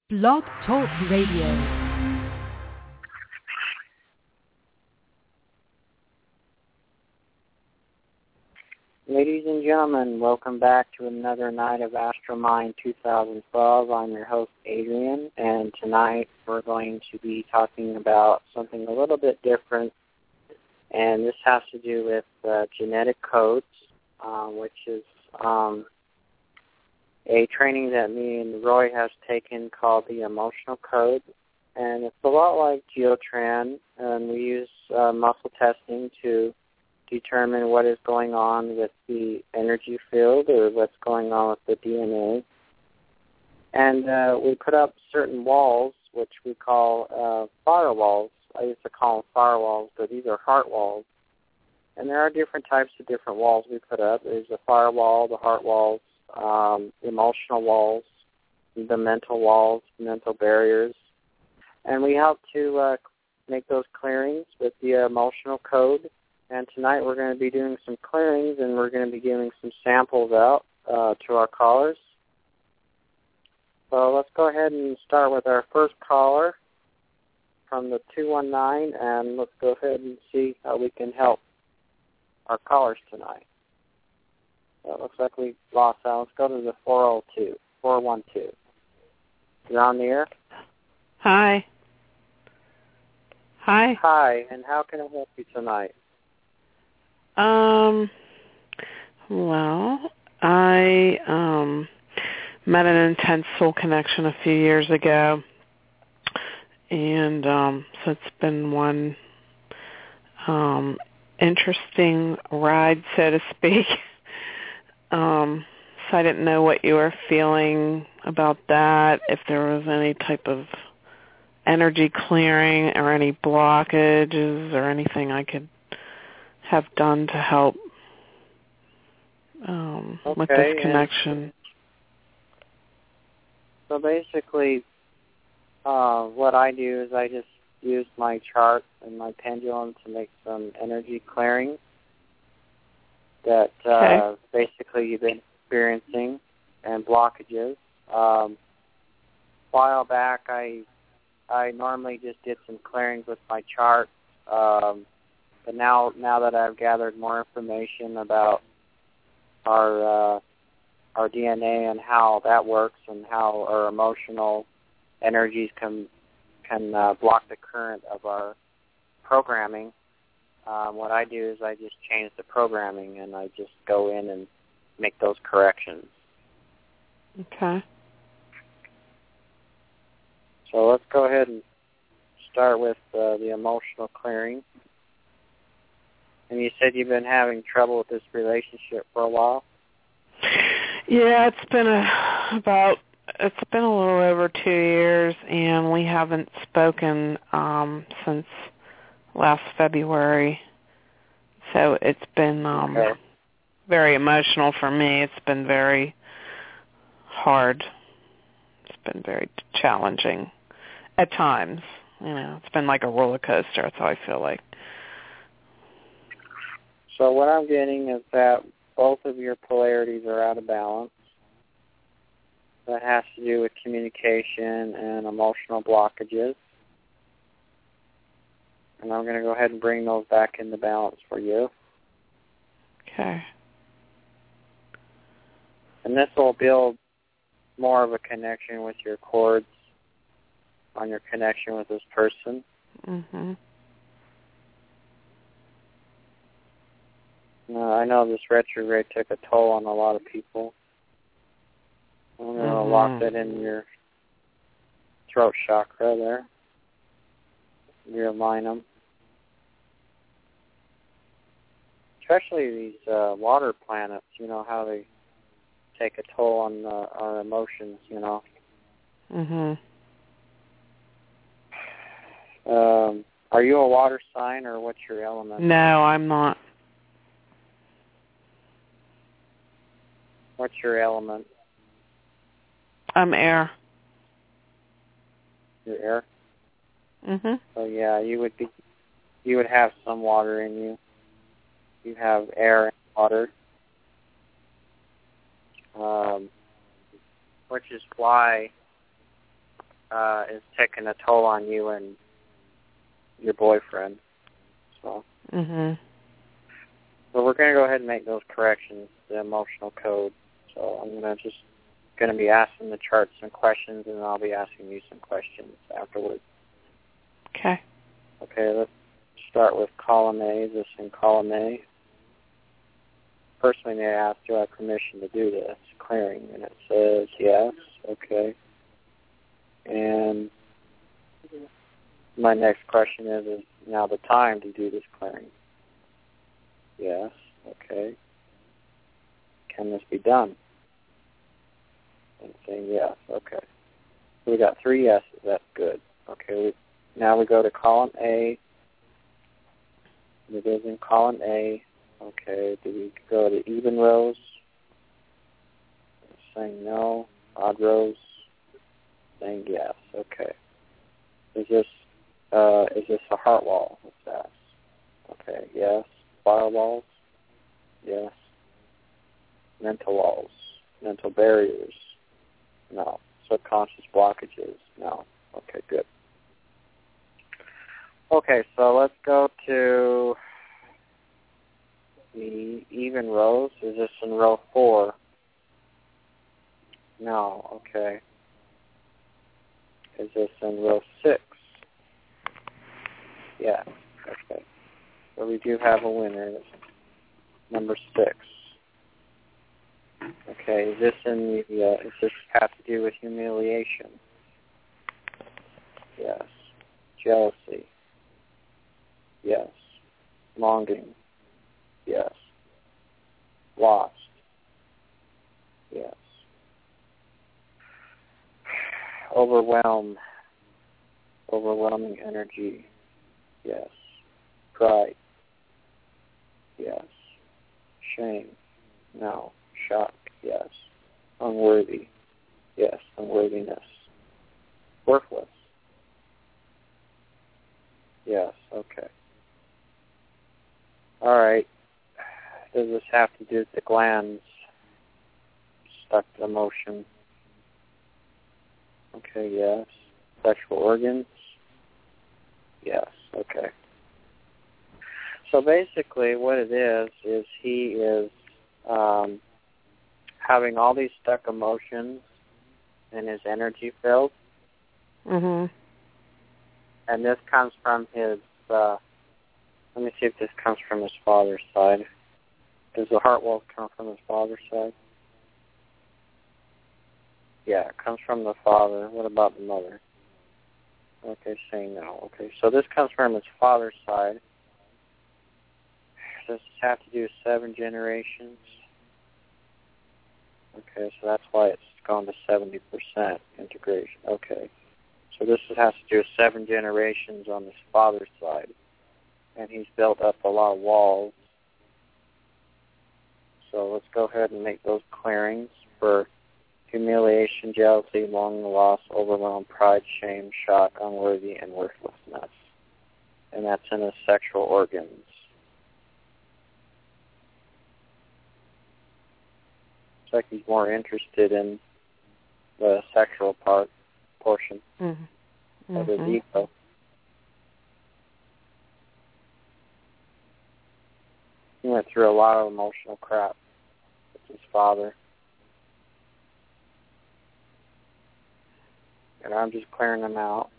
Blog Talk Radio. Ladies and gentlemen, welcome back to another night of AstroMind 2012. I'm your host, Adrian, and tonight we're going to be talking about something a little bit different, and this has to do with genetic codes, which is a training that me and Roy has taken called the Emotional Code, and it's a lot like Geotran, and we use muscle testing to determine what is going on with the energy field or what's going on with the DNA. And we put up certain walls, which we call firewalls. I used to call them firewalls, but these are heart walls. And there are different types of different walls we put up. There's the firewall, the heart walls, emotional walls, the mental walls, mental barriers. And we help to make those clearings with the emotional code. And tonight we're going to be doing some clearings, and we're going to be giving some samples out to our callers. So let's go ahead and start with our first caller from the 219, and let's go ahead and see how we can help our callers tonight. So it looks like we lost that. Let's go to the 412. You're on the air? Hi. Hi. Hi, and how can I help you tonight? Well, I met an intense soul connection a few years ago, and so it's been one interesting ride, so to speak. So I didn't know what you were feeling about that, if there was any type of energy clearing or any blockages or anything I could have done to help with this connection. So basically, what I do is I just use my chart and my pendulum to make some energy clearing that basically you've been experiencing and blockages. A while back, I normally just did some clearings with my chart. But now that I've gathered more information about our DNA and how that works and how our emotional energies can block the current of our programming, what I do is I just change the programming and I just go in and make those corrections. Okay. So let's go ahead and start with the emotional clearing. And you said you've been having trouble with this relationship for a while? Yeah, it's been a little over 2 years, and we haven't spoken since last February. So it's been very emotional for me. It's been very hard. It's been very challenging at times. You know, it's been like a roller coaster. That's how I feel like. So what I'm getting is that both of your polarities are out of balance. That has to do with communication and emotional blockages. And I'm going to go ahead and bring those back into balance for you. Okay. And this will build more of a connection with your cords on your connection with this person. Mm-hmm. I know this retrograde took a toll on a lot of people. I'm going to lock that in your throat chakra there. Realign them. Especially these water planets, you know, how they take a toll on our emotions, you know. Mm-hmm. Are you a water sign, or what's your element? No, I'm not. What's your element? I'm air. You're air? Mm-hmm. So yeah, you would have some water in you. You have air and water. Which is why is taking a toll on you and your boyfriend. So, so we're going to go ahead and make those corrections, the emotional code. So I'm going to be asking the chart some questions, and then I'll be asking you some questions afterwards. Okay. Okay, let's start with column A. Is this in column A? First thing they ask, do I have permission to do this clearing? And it says yes. Okay. And my next question is now the time to do this clearing? Yes. Okay. Can this be done? And saying yes. Okay. So we got 3 yeses. That's good. Okay. Now we go to column A. It is in column A. Okay. Do we go to even rows? Saying no. Odd rows? Saying yes. Okay. Is this a heart wall? What's that? Okay. Yes. Firewalls? Yes. Mental walls? Mental barriers? No. Subconscious blockages? No. Okay, good. Okay, so let's go to the even rows. Is this in row 4? No. Okay. Is this in row 6? Yeah. Okay. So we do have a winner. Number 6. Okay. Is this in the? Does this have to do with humiliation? Yes. Jealousy? Yes. Longing? Yes. Lost? Yes. Overwhelmed? Overwhelming energy? Yes. Pride? Yes. Shame? No. Shock? Yes. Unworthy? Yes. Unworthiness? Worthless? Yes. Okay. All right. Does this have to do with the glands? Stuck emotion? Okay, yes. Sexual organs? Yes. Okay. So basically what it is he is having all these stuck emotions in his energy field. And this comes from his, let me see if this comes from his father's side. Does the heart wall come from his father's side? Yeah, it comes from the father. What about the mother? Okay, saying no. Okay, so this comes from his father's side. Does this have to do with 7 generations? Okay, so that's why it's gone to 70% integration. Okay. So this has to do with 7 generations on his father's side. And he's built up a lot of walls. So let's go ahead and make those clearings for humiliation, jealousy, longing, loss, overwhelm, pride, shame, shock, unworthy, and worthlessness. And that's in his sexual organs. It's like he's more interested in the sexual portion of his ego. He went through a lot of emotional crap with his father. And I'm just clearing them out.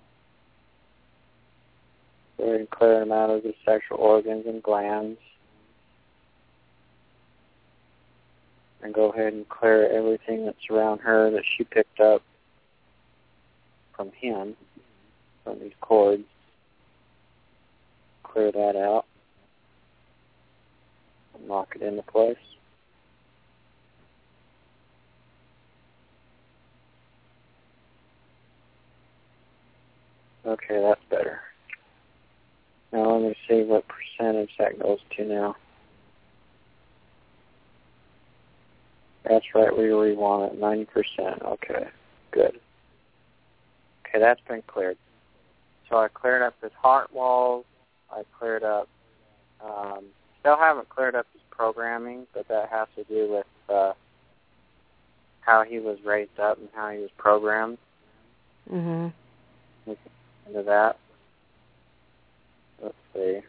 We're clearing them out of his sexual organs and glands. And go ahead and clear everything that's around her that she picked up from him, from these cords. Clear that out. And lock it into place. Okay, that's better. Now let me see what percentage that goes to now. That's right where we want it, 90%. Okay, good. Okay, that's been cleared. So I cleared up his heart walls. I cleared up, still haven't cleared up his programming, but that has to do with how he was raised up and how he was programmed. Mhm. We can get into that. Let's see.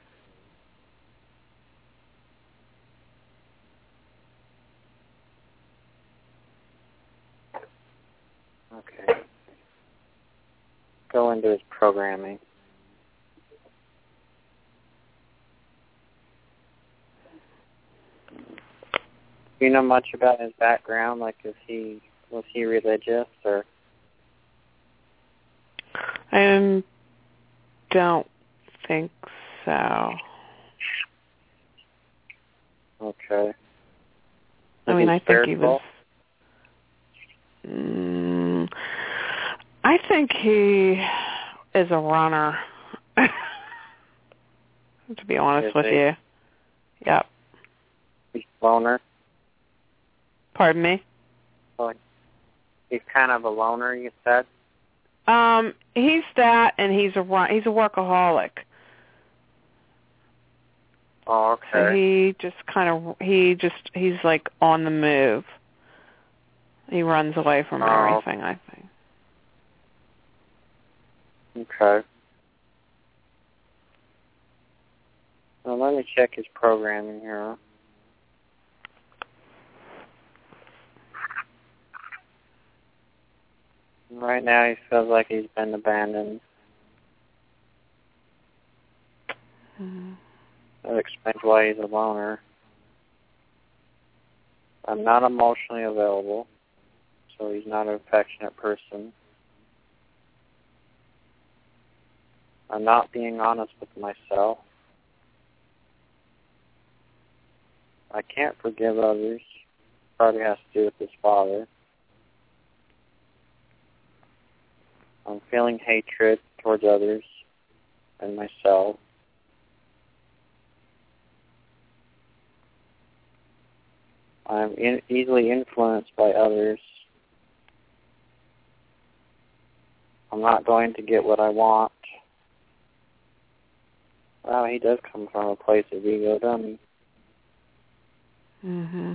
Okay. Go into his programming. Do you know much about his background? Like, was he religious or? I don't think so. Okay. I mean, I think he was. I think he is a runner. To be honest with you. Yep. He's a loner. Pardon me? Oh, he's kind of a loner, you said? He's that, and he's a workaholic. Oh, okay. So he's like on the move. He runs away from everything, I think. Okay. Well, let me check his programming here. Right now he feels like he's been abandoned. Mm-hmm. That explains why he's a loner. I'm not emotionally available, so he's not an affectionate person. I'm not being honest with myself. I can't forgive others. Probably has to do with his father. I'm feeling hatred towards others and myself. I'm easily influenced by others. I'm not going to get what I want. Wow, he does come from a place of ego, doesn't he? Mm-hmm.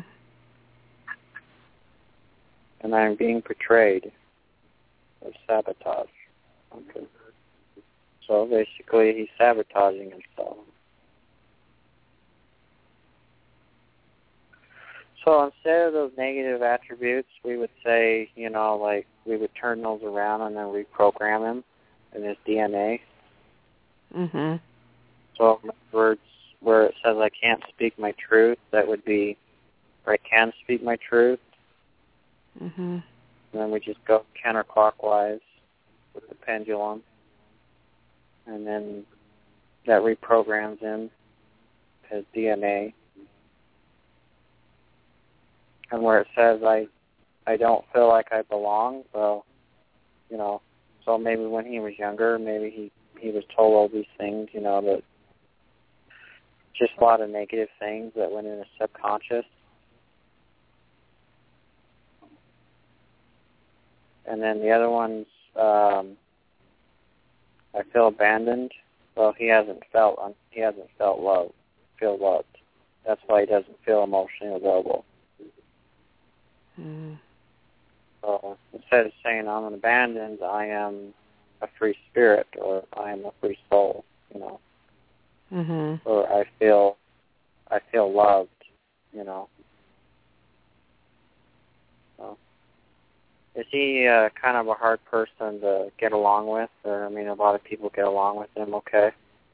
And I'm being betrayed or sabotage. Okay. So basically he's sabotaging himself. So instead of those negative attributes, we would say, like we would turn those around and then reprogram him in his DNA. Mhm. So in other words, where it says I can't speak my truth, that would be, or I can speak my truth. Mhm. And then we just go counterclockwise with the pendulum. And then that reprograms him, his DNA. And where it says I don't feel like I belong, well, so maybe when he was younger, maybe he was told all these things, that just a lot of negative things that went in his subconscious. And then the other one's, I feel abandoned. Well, he hasn't felt loved. That's why he doesn't feel emotionally available. Mm. So instead of saying I'm abandoned, I am a free spirit, or I am a free soul. Mhm. Or I feel loved. So, is he kind of a hard person to get along with? Or a lot of people get along with him. Okay.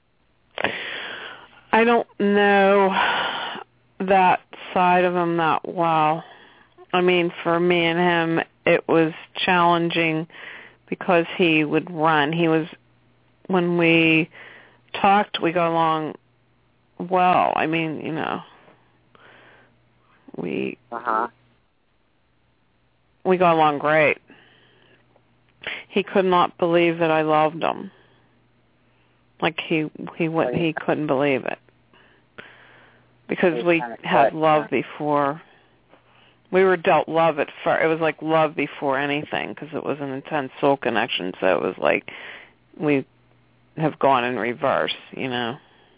I don't know that side of him that well. For me and him, it was challenging because he would run. When we talked, we got along well. We we got along great. He could not believe that I loved him. Like he couldn't believe it. Because we had love before. We were dealt love at first. It was like love before anything because it was an intense soul connection. So it was like we have gone in reverse, Yeah.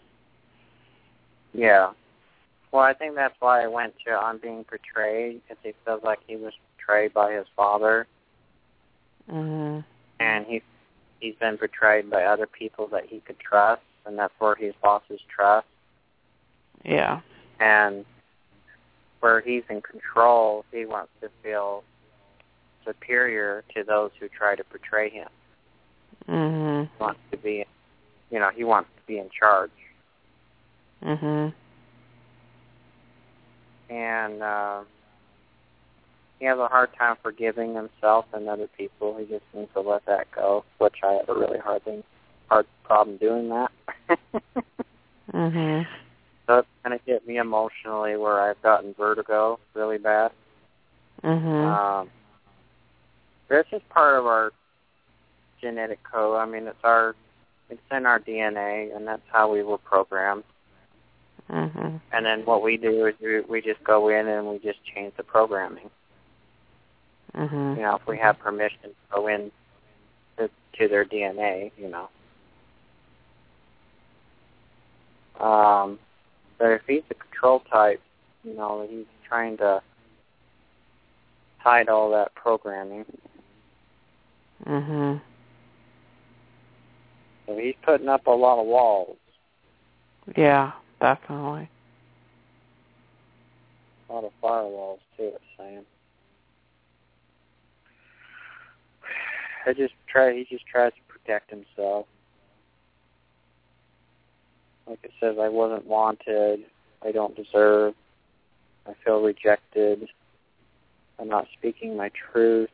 Well, I think that's why I went to I'm being betrayed, because he feels like he was betrayed by his father. Mhm. and he's been betrayed by other people that he could trust, and that's where he's lost his trust. Yeah. And where he's in control, he wants to feel superior to those who try to betray him. Mhm. He wants to be, he wants to be in charge. Mhm. And he has a hard time forgiving himself and other people. He just needs to let that go, which I have a really hard problem doing that. Mhm. So it's going to get me emotionally where I've gotten vertigo really bad. Mhm. This is part of our genetic code. I mean, it's in our DNA, and that's how we were programmed. Mhm. And then what we do is we just go in and we just change the programming. Mhm. If we have permission to go in to their DNA, But if he's a control type, he's trying to hide all that programming. Mhm. So he's putting up a lot of walls. Yeah, definitely. A lot of firewalls, too, it's saying. He just tries to protect himself. Like it says, I wasn't wanted, I don't deserve, I feel rejected, I'm not speaking my truth.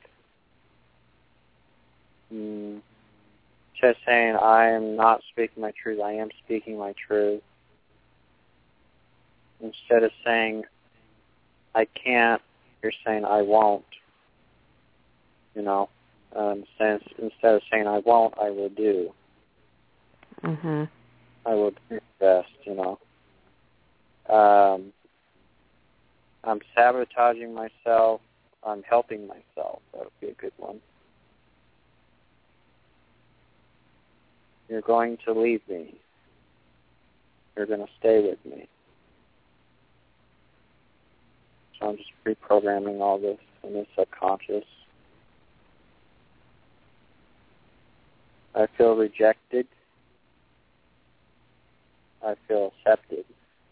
Just saying, I am not speaking my truth, I am speaking my truth. Instead of saying, I can't, you're saying, I won't. Instead of saying, I won't, I will do. Mhm. I will do my best, I'm sabotaging myself. I'm helping myself. That would be a good one. You're going to leave me. You're going to stay with me. So I'm just reprogramming all this in the subconscious. I feel rejected. I feel accepted.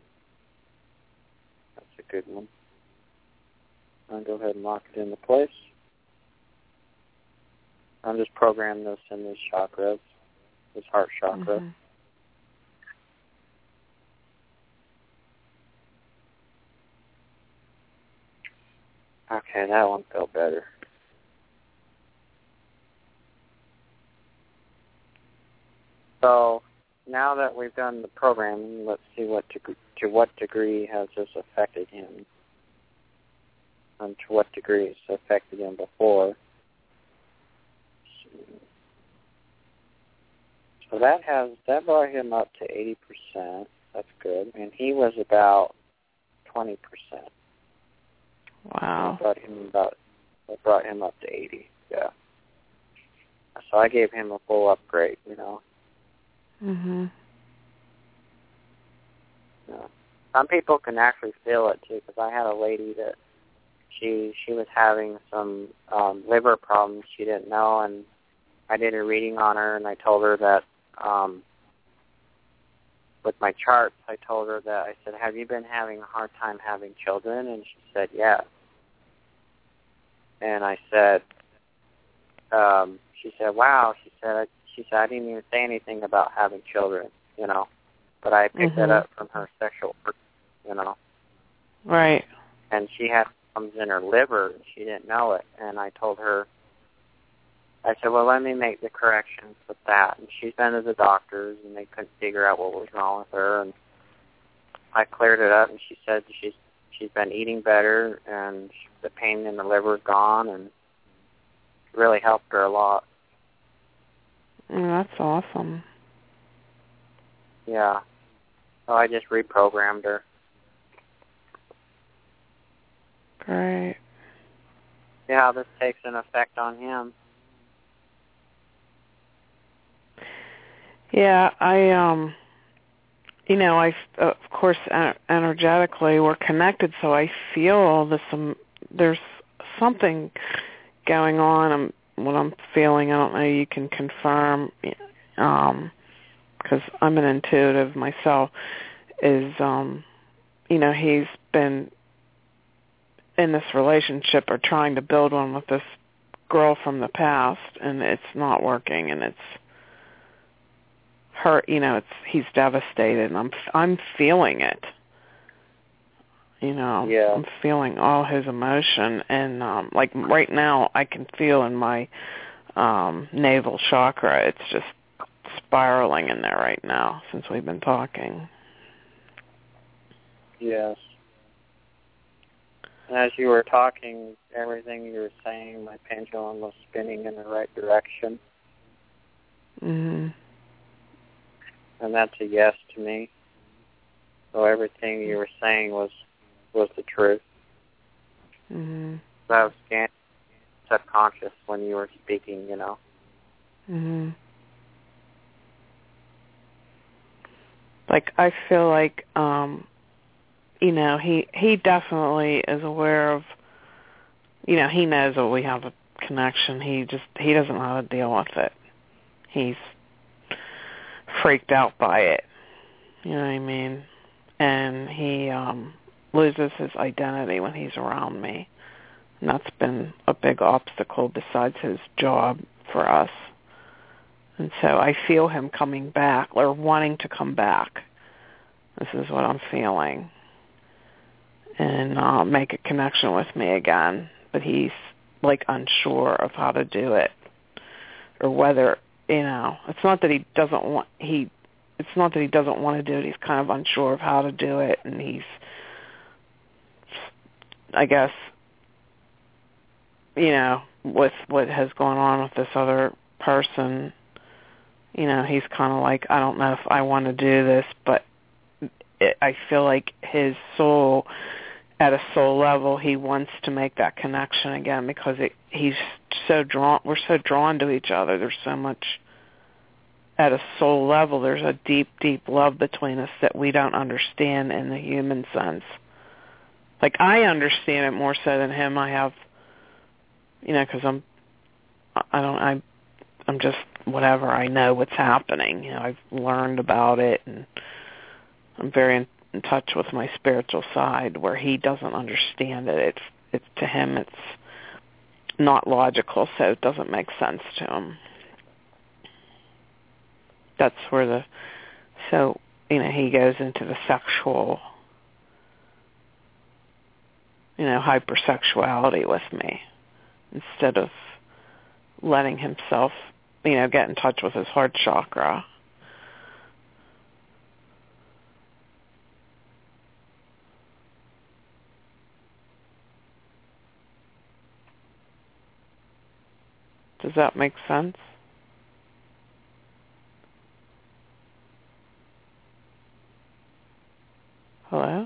That's a good one. I'll go ahead and lock it into place. I'm just programming this in these chakras, this heart chakra. Mhm. Okay, that one felt better. So now that we've done the programming, let's see to what degree has this affected him, and to what degree it's affected him before. So that brought him up to 80%. That's good, and he was about 20%. Wow. That brought him up to 80. Yeah. So I gave him a full upgrade. Mhm. Yeah. Some people can actually feel it too, because I had a lady that she was having some liver problems she didn't know, and I did a reading on her, and I told her that with my charts, I said, have you been having a hard time having children? And she said, yes. And I said, she said, wow. She said, I didn't even say anything about having children, but I picked that up from her sexual, Right. And she had problems in her liver, and she didn't know it. And I told her, I said, well, let me make the corrections with that. And she's been to the doctors, and they couldn't figure out what was wrong with her. And I cleared it up, and she said she's been eating better, and the pain in the liver is gone, and it really helped her a lot. That's awesome. Yeah. So I just reprogrammed her. Great. See how this takes an effect on him. Yeah, I of course, energetically we're connected, so I feel this. There's something going on. I'm what I'm feeling. I don't know. You can confirm, because I'm an intuitive myself. Is he's been in this relationship or trying to build one with this girl from the past, and it's not working, and it's hurt. He's devastated, and I'm feeling it. Yeah. I'm feeling all his emotion, and like right now, I can feel in my navel chakra. It's just spiraling in there right now since we've been talking. Yes. And as you were talking, everything you were saying, my pendulum was spinning in the right direction. Mhm. And that's a yes to me. So everything you were saying was the truth. Mhm. So I was scanning subconscious when you were speaking, Mhm. Like I feel like he definitely is aware of, he knows that we have a connection. He doesn't know how to deal with it. He's freaked out by it. You know what I mean? And he loses his identity when he's around me. And that's been a big obstacle besides his job for us. And so I feel him coming back or wanting to come back. This is what I'm feeling. And make a connection with me again. But he's like unsure of how to do it. Or whether, it's not that he doesn't want to do it. He's kind of unsure of how to do it, and he's, I guess, with what has gone on with this other person, he's kind of like, I don't know if I want to do this, but I feel like his soul, at a soul level, he wants to make that connection again because we're so drawn to each other. There's so much. At a soul level, there's a deep, deep love between us that we don't understand in the human sense. Like, I understand it more so than him. I have, because I'm just whatever. I know what's happening. I've learned about it, and I'm very in touch with my spiritual side where he doesn't understand it. It's to him, it's not logical, so it doesn't make sense to him. That's where he goes into the sexual, hypersexuality with me instead of letting himself, get in touch with his heart chakra. Does that make sense? Hello?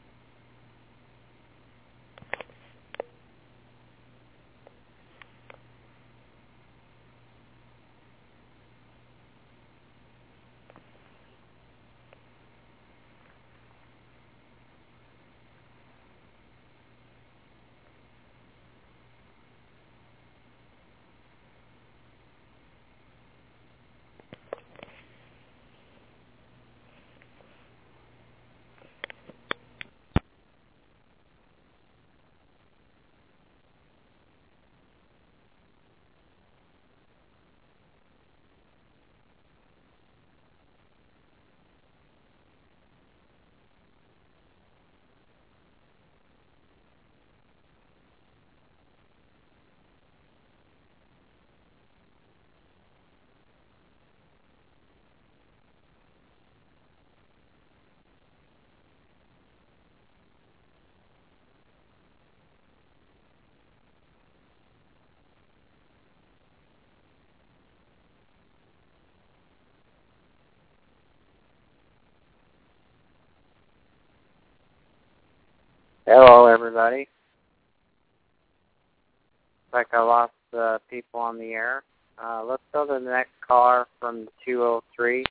Hello, everybody. Looks like I lost people on the air. Let's go to the next caller from 203.